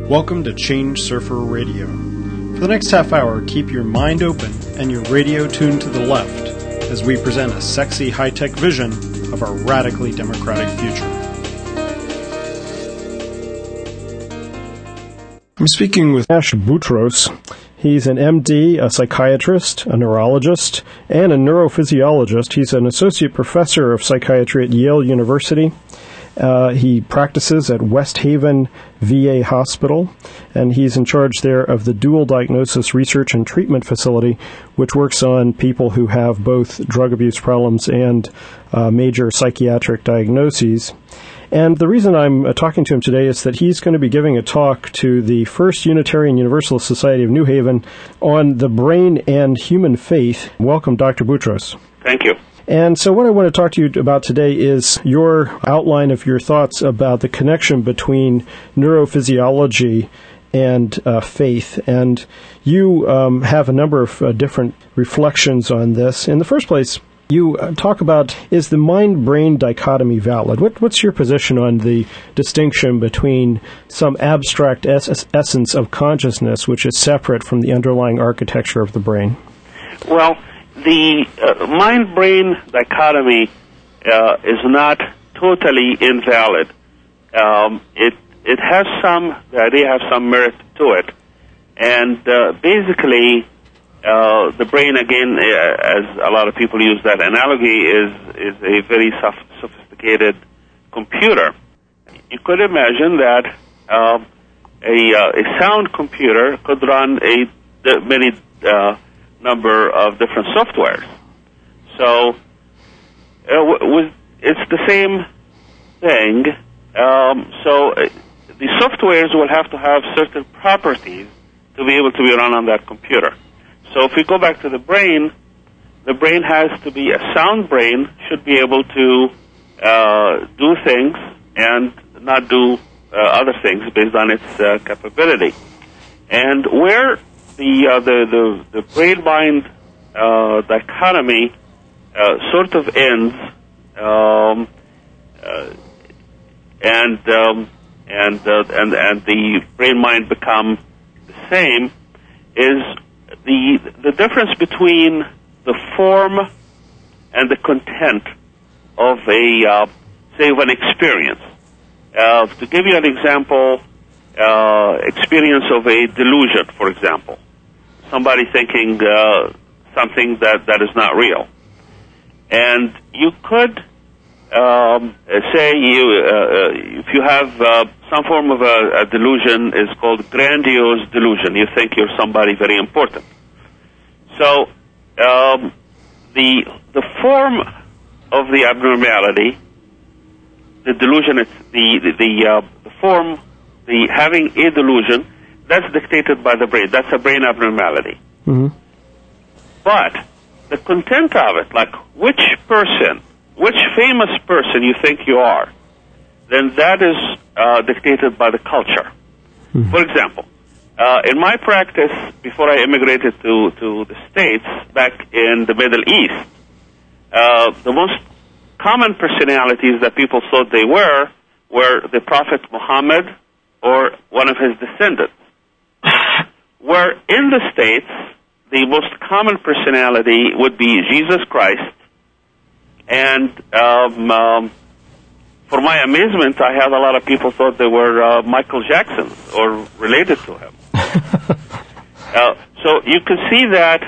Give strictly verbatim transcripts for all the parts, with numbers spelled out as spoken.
Welcome to Change Surfer Radio. For the next half hour, keep your mind open and your radio tuned to the left as we present a sexy high-tech vision of our radically democratic future. I'm speaking with Ash Boutros. He's an M D, a psychiatrist, a neurologist, and a neurophysiologist. He's an associate professor of psychiatry at Yale University. Uh, he practices at West Haven V A Hospital, and he's in charge there of the Dual Diagnosis Research and Treatment Facility, which works on people who have both drug abuse problems and uh, major psychiatric diagnoses. And the reason I'm uh, talking to him today is that he's going to be giving a talk to the First Unitarian Universalist Society of New Haven on the brain and human faith. Welcome, Doctor Boutros. Thank you. And so what I want to talk to you about today is your outline of your thoughts about the connection between neurophysiology and uh, faith. And you um, have a number of uh, different reflections on this. In the first place, you uh, talk about, is the mind-brain dichotomy valid? What, what's your position on the distinction between some abstract es- essence of consciousness, which is separate from the underlying architecture of the brain? Well, the uh, mind-brain dichotomy uh, is not totally invalid. Um, it it has some, the idea has some merit to it. And uh, basically, uh, the brain, again, uh, as a lot of people use that analogy, is, is a very sof- sophisticated computer. You could imagine that uh, a, uh, a sound computer could run a the many uh, number of different softwares. So uh, with, it's the same thing. Um, so uh, the softwares will have to have certain properties to be able to be run on that computer. So if we go back to the brain, the brain has to be a sound brain, should be able to uh, do things and not do uh, other things based on its uh, capability. And where The, uh, the the the brain-mind uh, dichotomy uh, sort of ends, um, uh, and um, and uh, and and the brain-mind become the same, is the the difference between the form and the content of a uh, say of an experience. Uh, to give you an example, uh, experience of a delusion, for example. Somebody thinking uh, something that, that is not real. And you could um, say you uh, if you have uh, some form of a, a delusion is called grandiose delusion. You think you're somebody very important. So um, the the form of the abnormality, the delusion, it's the the the, uh, the form, the having a delusion. That's dictated by the brain. That's a brain abnormality. Mm-hmm. But the content of it, like which person, which famous person you think you are, then that is uh, dictated by the culture. Mm-hmm. For example, uh, in my practice, before I immigrated to, to the States, back in the Middle East, uh, the most common personalities that people thought they were were the Prophet Muhammad or one of his descendants. Where in the States, the most common personality would be Jesus Christ, and um, um, for my amazement, I had a lot of people thought they were uh, Michael Jackson or related to him. uh, so you can see that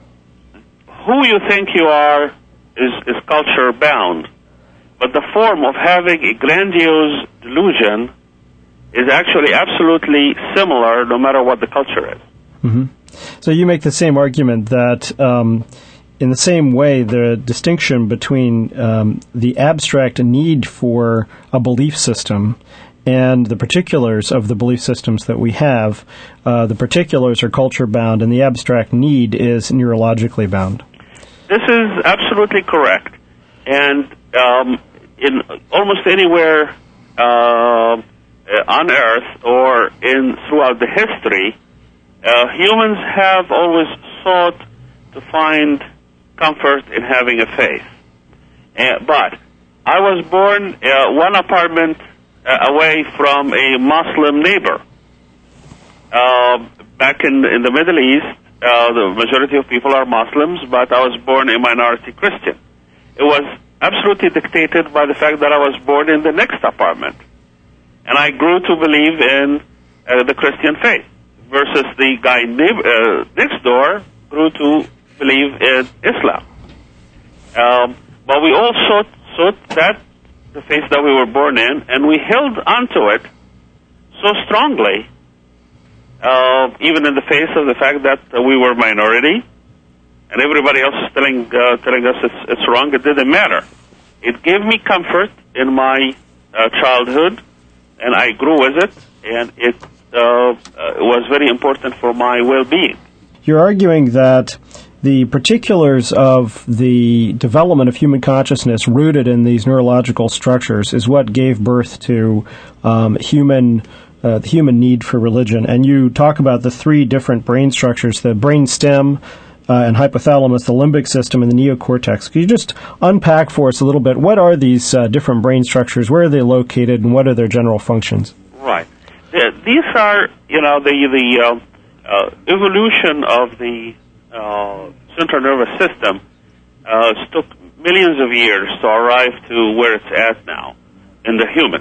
who you think you are is, is culture bound, but the form of having a grandiose delusion is actually absolutely similar no matter what the culture is. Mm-hmm. So you make the same argument that um, in the same way the distinction between um, the abstract need for a belief system and the particulars of the belief systems that we have, uh, the particulars are culture bound and the abstract need is neurologically bound. This is absolutely correct. And um, in almost anywhere uh, on Earth or in throughout the history, uh, humans have always sought to find comfort in having a faith. Uh, but I was born uh, one apartment uh, away from a Muslim neighbor. uh, back in, in the Middle East, uh, the majority of people are Muslims, but I was born a minority Christian. It was absolutely dictated by the fact that I was born in the next apartment. And I grew to believe in uh, the Christian faith, versus the guy uh, next door grew to believe in Islam. Um, but we all sought, sought that, the faith that we were born in, and we held onto it so strongly, uh, even in the face of the fact that uh, we were minority, and everybody else is telling, uh, telling us it's, it's wrong. It didn't matter. It gave me comfort in my uh, childhood, and I grew with it, and it uh, uh, was very important for my well-being. You're arguing that the particulars of the development of human consciousness rooted in these neurological structures is what gave birth to um, human uh, the human need for religion. And you talk about the three different brain structures, the brain stem uh, and hypothalamus, the limbic system, and the neocortex. Could you just unpack for us a little bit, what are these uh, different brain structures, where are they located, and what are their general functions? Right. The, these are, you know, the, the uh, uh, evolution of the Uh, central nervous system uh, took millions of years to arrive to where it's at now in the human.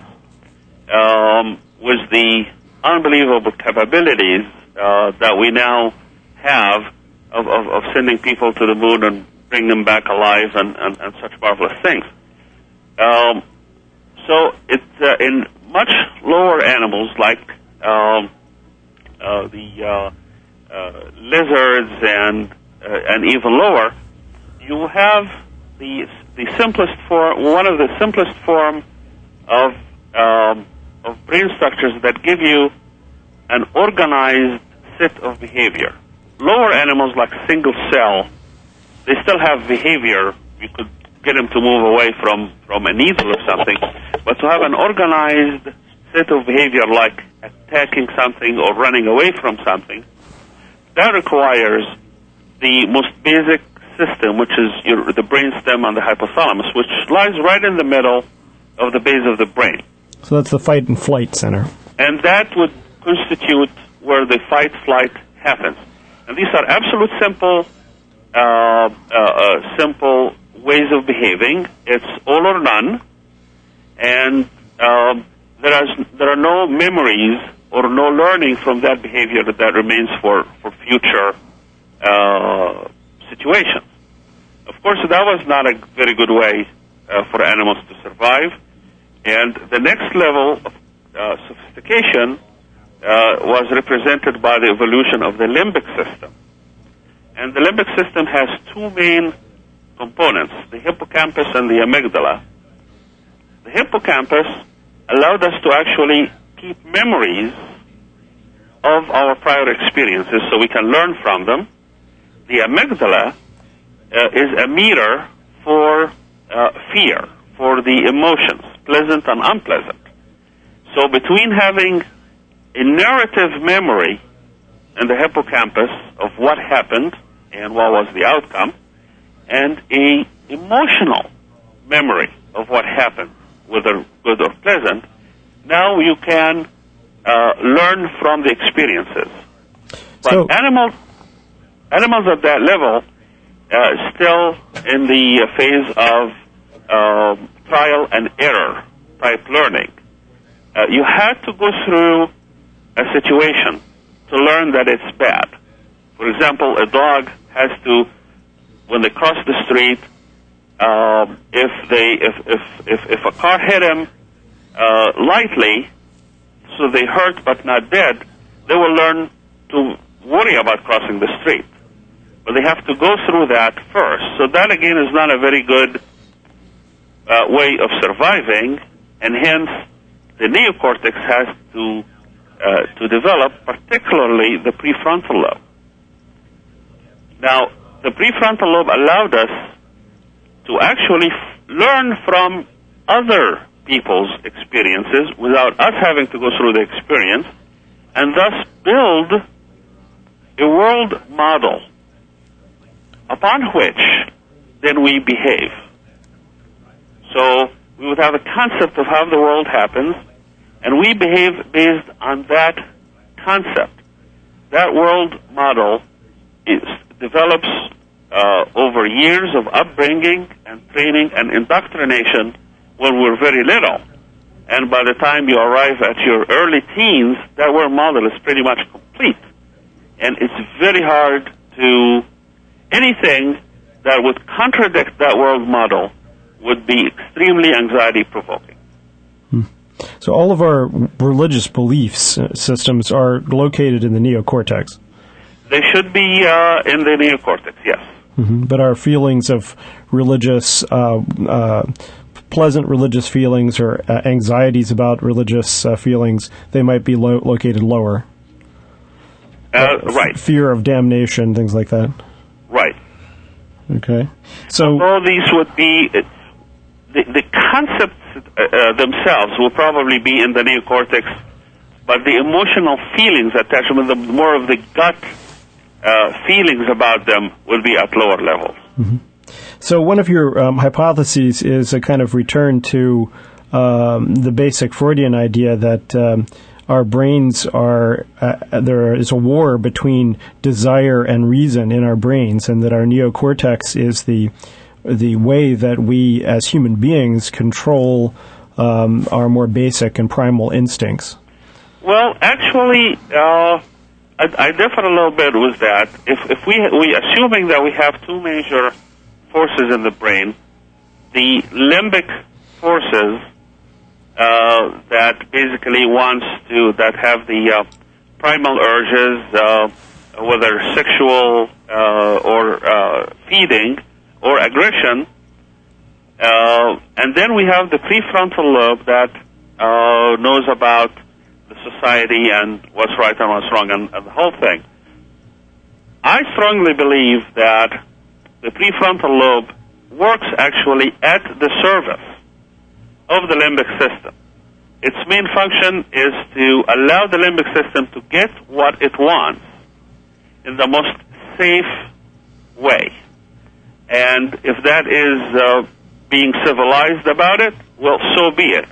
Um, with the unbelievable capabilities uh, that we now have of, of, of sending people to the moon and bring them back alive and, and, and such marvelous things. Um, so it's uh, in much lower animals like um, uh, the uh, Uh, lizards and uh, and even lower, you have the the simplest form, one of the simplest form of um, of brain structures that give you an organized set of behavior. Lower animals like single cell, they still have behavior. You could get them to move away from from a needle or something, but to have an organized set of behavior like attacking something or running away from something, that requires the most basic system, which is your, the brain stem and the hypothalamus, which lies right in the middle of the base of the brain. So that's the fight and flight center. And that would constitute where the fight-flight happens. And these are absolute simple, uh, uh, uh, simple ways of behaving. It's all or none, and um, there is there are no memories or no learning from that behavior that, that remains for, for future uh, situations. Of course, that was not a very good way uh, for animals to survive. And the next level of uh, sophistication uh, was represented by the evolution of the limbic system. And the limbic system has two main components, the hippocampus and the amygdala. The hippocampus allowed us to actually keep memories of our prior experiences so we can learn from them. The amygdala uh, is a meter for uh, fear, for the emotions, pleasant and unpleasant. So between having a narrative memory in the hippocampus of what happened and what was the outcome, and a emotional memory of what happened, whether good or pleasant, now you can uh, learn from the experiences. But so, animals, animals at that level, uh, still in the uh, phase of uh, trial and error type learning. Uh, you had to go through a situation to learn that it's bad. For example, a dog has to, when they cross the street, um, if they if if if, if a car hit him uh, lightly, so they hurt but not dead, they will learn to worry about crossing the street. But they have to go through that first. So that again is not a very good uh, way of surviving, and hence the neocortex has to uh, to develop, particularly the prefrontal lobe. Now, the prefrontal lobe allowed us to actually f- learn from other people's experiences without us having to go through the experience, and thus build a world model upon which then we behave. So we would have a concept of how the world happens, and we behave based on that concept. that world model is, develops uh, over years of upbringing and training and indoctrination when we're very little. And by the time you arrive at your early teens, that world model is pretty much complete. And it's very hard to, anything that would contradict that world model would be extremely anxiety-provoking. Hmm. So all of our religious beliefs systems are located in the neocortex? They should be uh, in the neocortex, yes. Mm-hmm. But our feelings of religious, uh, uh, pleasant religious feelings or uh, anxieties about religious uh, feelings, they might be lo- located lower. Uh, right. Fear of damnation, things like that. Right. Okay. So all these would be, uh, the, the concepts uh, themselves will probably be in the neocortex, but the emotional feelings attached, the more of the gut uh, feelings about them will be at lower levels. Mm-hmm. So one of your um, hypotheses is a kind of return to um, the basic Freudian idea that um, our brains are, uh, there is a war between desire and reason in our brains, and that our neocortex is the the way that we as human beings control um, our more basic and primal instincts. Well, actually, uh, I, I differ a little bit with that. If, if we, we, assuming that we have two major forces in the brain, the limbic forces uh, that basically wants to, that have the uh, primal urges, uh, whether sexual uh, or uh, feeding or aggression, uh, and then we have the prefrontal lobe that uh, knows about the society and what's right and what's wrong and, and the whole thing. I strongly believe that the prefrontal lobe works actually at the service of the limbic system. Its main function is to allow the limbic system to get what it wants in the most safe way. And if that is uh, being civilized about it, well, so be it.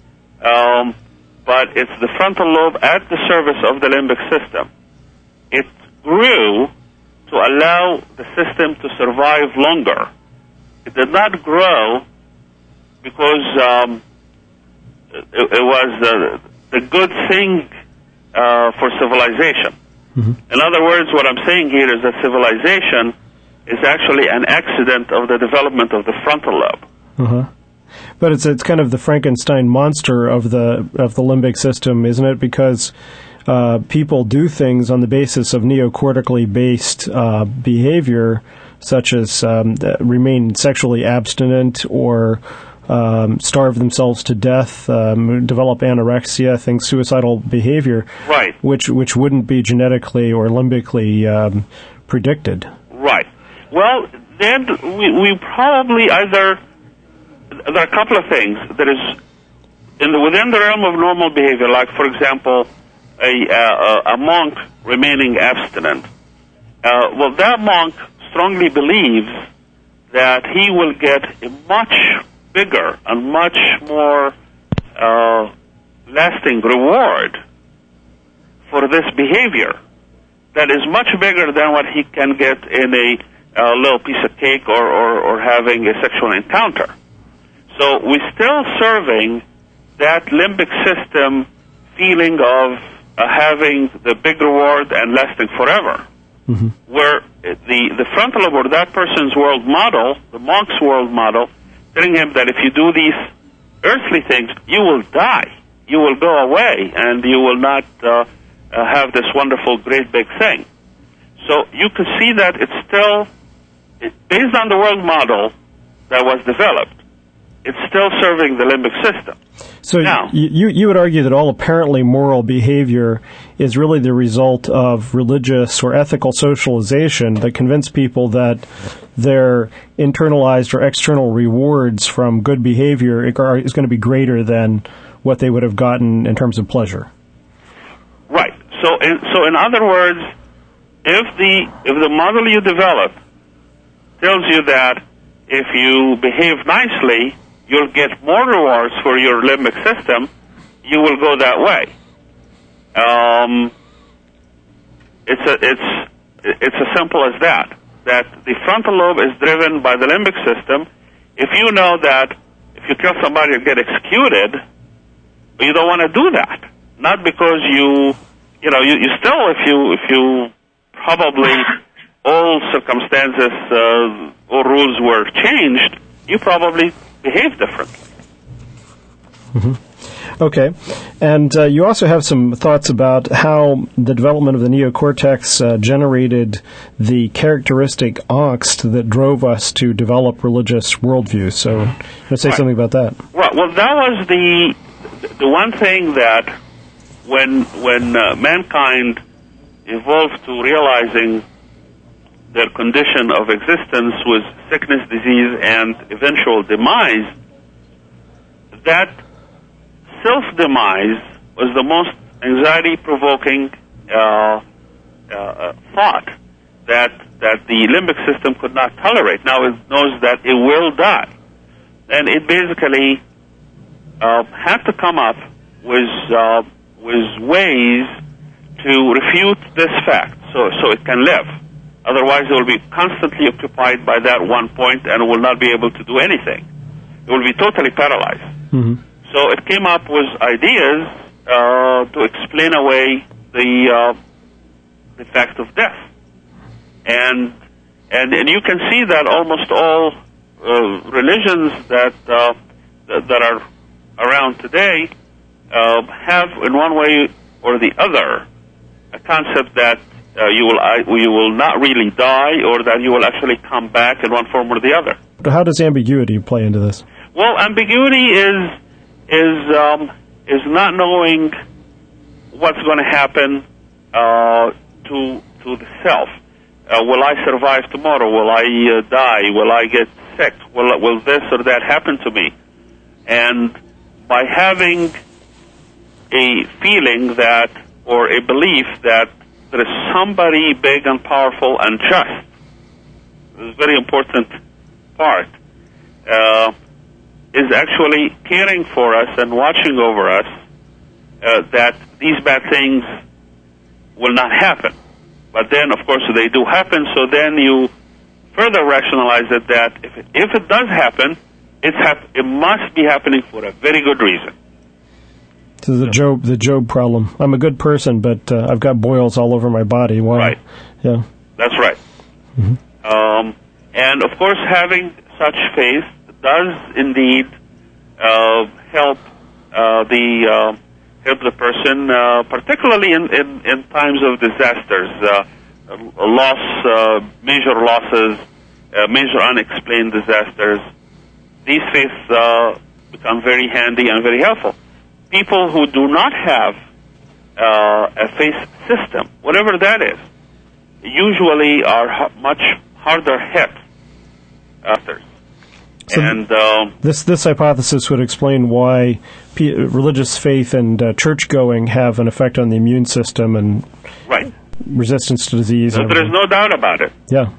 Um, but it's the frontal lobe at the service of the limbic system. It grew to allow the system to survive longer. It did not grow because um, it, it was uh, the good thing uh, for civilization. Mm-hmm. In other words, what I'm saying here is that civilization is actually an accident of the development of the frontal lobe. Uh-huh. But it's it's kind of the Frankenstein monster of the of the limbic system, isn't it? Because uh, people do things on the basis of neocortically based uh, behavior, such as um, remain sexually abstinent or um, starve themselves to death, um, develop anorexia, things, suicidal behavior, right? Which which wouldn't be genetically or limbically um, predicted, right? Well, then we, we probably either. There are a couple of things. There is, in the, within the realm of normal behavior, like, for example, a, uh, a monk remaining abstinent. Uh, well, that monk strongly believes that he will get a much bigger and much more uh, lasting reward for this behavior that is much bigger than what he can get in a, a little piece of cake or, or, or having a sexual encounter. So we're still serving that limbic system feeling of uh, having the big reward and lasting forever. Mm-hmm. Where the, the frontal lobe or that person's world model, the monk's world model, telling him that if you do these earthly things, you will die. You will go away and you will not uh, uh, have this wonderful, great big thing. So you can see that it's still, it, based on the world model that was developed, it's still serving the limbic system. So now, you you would argue that all apparently moral behavior is really the result of religious or ethical socialization that convince people that their internalized or external rewards from good behavior are, is going to be greater than what they would have gotten in terms of pleasure. Right. So, in, so in other words, if the if the model you develop tells you that if you behave nicely, you'll get more rewards for your limbic system, you will go that way. Um, it's a, it's it's as simple as that. That the frontal lobe is driven by the limbic system. If you know that if you kill somebody, you get executed, you don't want to do that. Not because you, you know, you, you still, if you, if you probably all circumstances uh, or rules were changed, you probably behave differently. Mm-hmm. Okay. And uh, you also have some thoughts about how the development of the neocortex uh, generated the characteristic angst that drove us to develop religious worldviews. So let's say right. something about that. Well, well, that was the the one thing that when when uh, mankind evolved to realizing their condition of existence was sickness, disease, and eventual demise, that self-demise was the most anxiety-provoking uh, uh, thought that that the limbic system could not tolerate. Now it knows that it will die, and it basically uh, had to come up with uh, with ways to refute this fact, so so it can live. Otherwise, it will be constantly occupied by that one point and will not be able to do anything. It will be totally paralyzed. Mm-hmm. So it came up with ideas uh, to explain away the uh, the fact of death, and and and you can see that almost all uh, religions that uh, that, that are around today uh, have, in one way or the other, a concept that uh, you will uh, you will not really die, or that you will actually come back in one form or the other. How does ambiguity play into this? Well, ambiguity is. is um, is not knowing what's going to happen uh, to to the self. Uh, will I survive tomorrow? Will I uh, die? Will I get sick? Will will this or that happen to me? And by having a feeling that, or a belief that there is somebody big and powerful and just, this is a very important part. Uh, is actually caring for us and watching over us, uh, that these bad things will not happen. But then, of course, they do happen, so then you further rationalize it that if it, if it does happen, it's hap- it must be happening for a very good reason. So the Job, the Job problem. I'm a good person, but uh, I've got boils all over my body. Why? Right. Yeah. That's right. Mm-hmm. Um, and, of course, having such faith does indeed uh, help uh, the uh, help the person, uh, particularly in, in, in times of disasters, uh, loss, uh, major losses, uh, major unexplained disasters. These faiths uh, become very handy and very helpful. People who do not have uh, a faith system, whatever that is, usually are ha- much harder hit after. So and uh, this this hypothesis would explain why p- religious faith and uh, church going have an effect on the immune system and right. resistance to disease. So there is no doubt about it. Yeah,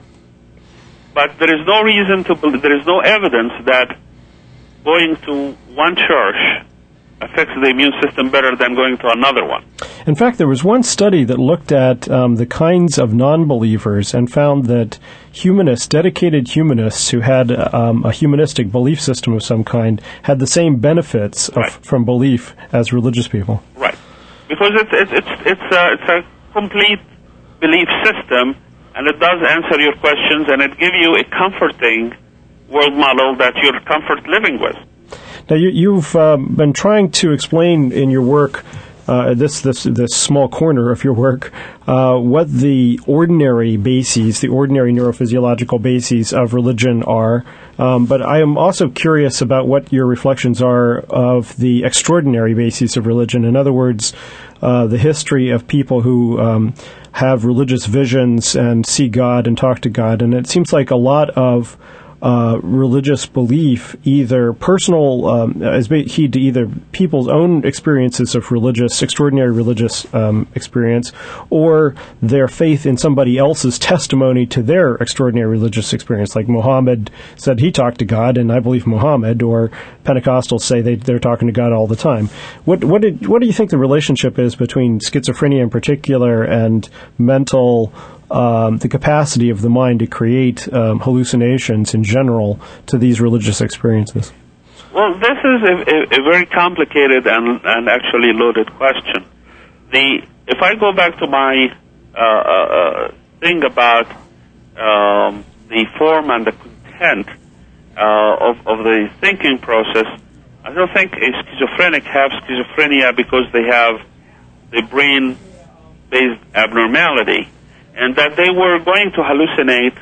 but there is no reason to believe. There is no evidence that going to one church affects the immune system better than going to another one. In fact, there was one study that looked at um, the kinds of non-believers and found that humanists, dedicated humanists who had um, a humanistic belief system of some kind, had the same benefits of, right. from belief as religious people. Right, because it's it's it's it's a, it's a complete belief system, and it does answer your questions, and it gives you a comforting world model that you're comfort living with. Now, you, you've um, been trying to explain in your work, uh, this this this small corner of your work, uh, what the ordinary bases, the ordinary neurophysiological bases of religion are. Um, but I am also curious about what your reflections are of the extraordinary bases of religion. In other words, uh, the history of people who um, have religious visions and see God and talk to God. And it seems like a lot of uh, religious belief, either personal, um, as heed to either people's own experiences of religious, extraordinary religious um, experience, or their faith in somebody else's testimony to their extraordinary religious experience. Like Muhammad said he talked to God, and I believe Muhammad, or Pentecostals say they, they're talking to God all the time. What, what, did, what do you think the relationship is between schizophrenia in particular and mental Um, the capacity of the mind to create um, hallucinations in general to these religious experiences? Well, this is a, a, a very complicated and, and actually loaded question. The if I go back to my uh, uh, thing about um, the form and the content uh, of, of the thinking process, I don't think a schizophrenic has schizophrenia because they have the brain-based abnormality, and that they were going to hallucinate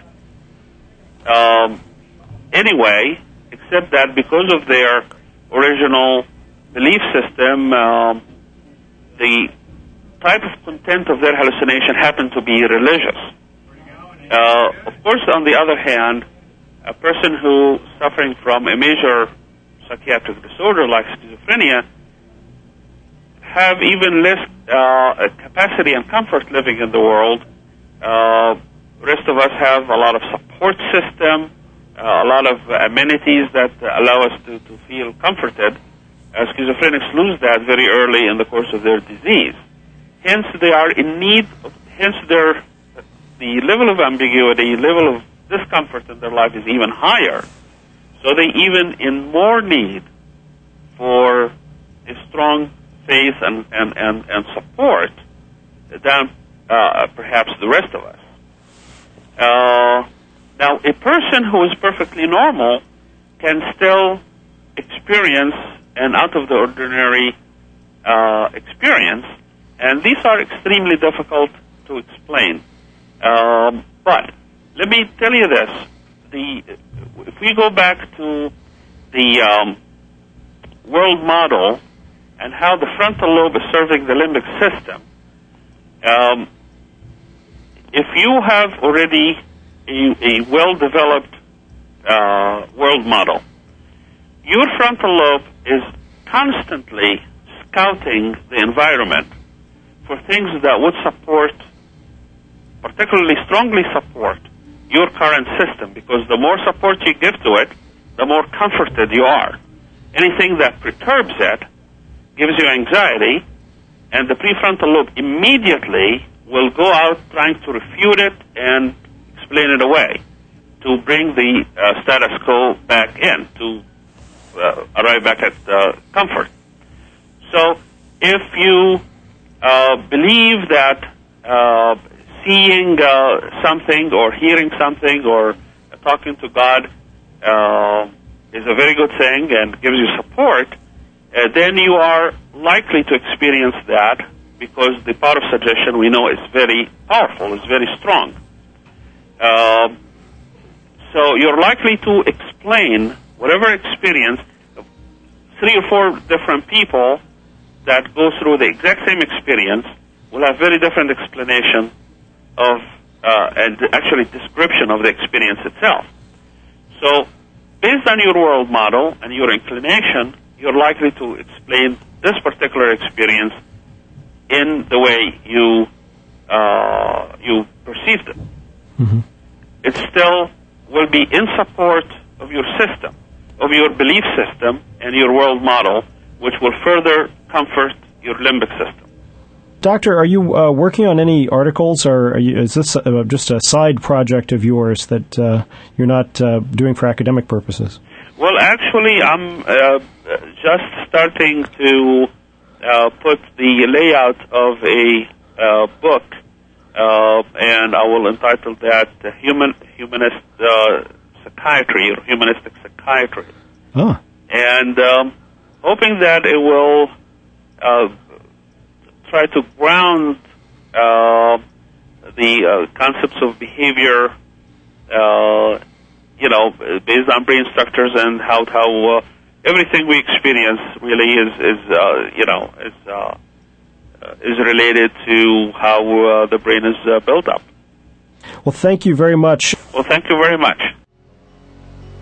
um, anyway, except that because of their original belief system, um, the type of content of their hallucination happened to be religious. Uh, of course, on the other hand, a person who suffering from a major psychiatric disorder like schizophrenia have even less uh, capacity and comfort living in the world. Uh, rest of us have a lot of support system, uh, a lot of amenities that allow us to, to feel comforted. Uh, schizophrenics lose that very early in the course of their disease. Hence, they are in need of, hence their, the level of ambiguity, level of discomfort in their life is even higher. So they even in more need for a strong faith and, and, and, and support than Uh, perhaps the rest of us. Uh, now, a person who is perfectly normal can still experience an out-of-the-ordinary uh, experience, and these are extremely difficult to explain. Um, but let me tell you this: the if we go back to the um, world model and how the frontal lobe is serving the limbic system. Um, If you have already a, a well-developed uh, world model, your frontal lobe is constantly scouting the environment for things that would support, particularly strongly support, your current system, because the more support you give to it, the more comforted you are. Anything that perturbs it gives you anxiety, and the prefrontal lobe immediately will go out trying to refute it and explain it away to bring the uh, status quo back in, to uh, arrive back at uh, comfort. So if you uh, believe that uh, seeing uh, something or hearing something or uh, talking to God uh, is a very good thing and gives you support, uh, then you are likely to experience that, because the power of suggestion, we know, is very powerful, is very strong. Uh, so you're likely to explain whatever experience. Three or four different people that go through the exact same experience will have very different explanation of, uh, and actually description of the experience itself. So based on your world model and your inclination, you're likely to explain this particular experience in the way you uh, you perceived it. Mm-hmm. It still will be in support of your system, of your belief system and your world model, which will further comfort your limbic system. Doctor, are you uh, working on any articles, or are you, is this uh, just a side project of yours that uh, you're not uh, doing for academic purposes? Well, actually, I'm uh, just starting to Uh, put the layout of a uh, book, uh, and I will entitle that uh, "Human Humanist uh, Psychiatry" or "Humanistic Psychiatry," oh. and um, hoping that it will uh, try to ground uh, the uh, concepts of behavior, uh, you know, based on brain structures and how how. Uh, Everything we experience really is, is uh, you know, is uh, is related to how uh, the brain is uh, built up. Well, thank you very much. Well, thank you very much.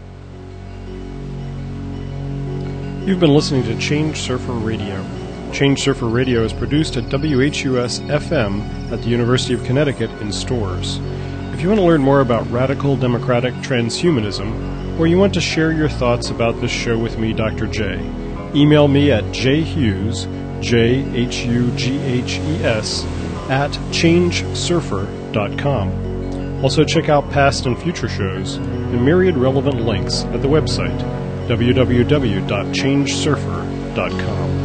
You've been listening to Change Surfer Radio. Change Surfer Radio is produced at W H U S F M at the University of Connecticut in Storrs. If you want to learn more about radical democratic transhumanism, or you want to share your thoughts about this show with me, Doctor J, email me at jhughes, J H U G H E S, at change surfer dot com. Also check out past and future shows and myriad relevant links at the website w w w dot change surfer dot com.